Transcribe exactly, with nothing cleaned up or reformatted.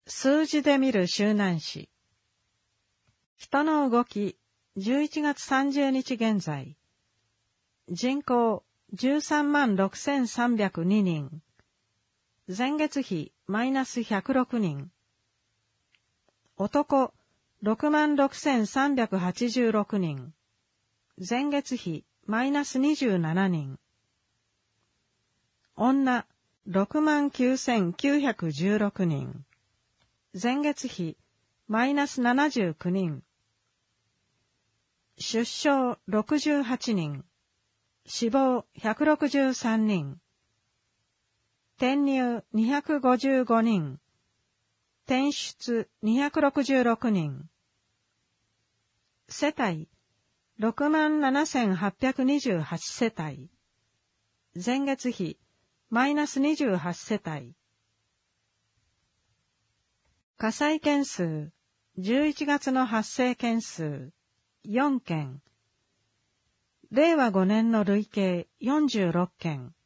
数字で見る周南市。人の動き、じゅういちがつさんじゅうにち現在。人口、じゅうさんまんろくせんさんびゃくににん。前月比、マイナスひゃくろくにん。男、ろくまんろくせんさんびゃくはちじゅうろくにん。前月比、マイナスにじゅうななにん。女、ろくまんきゅうせんきゅうひゃくじゅうろくにん。前月比、マイナスななじゅうきゅうにん。出生ろくじゅうはちにん。死亡ひゃくろくじゅうさんにん。転入にひゃくごじゅうごにん。転出にひゃくろくじゅうろくにん。世帯ろくまんななせんはっぴゃくにじゅうはち世帯。前月比マイナスにじゅうはち世帯。火災件数、じゅういちがつの発生件数、よんけん。れいわごねんの累計よんじゅうろっけん。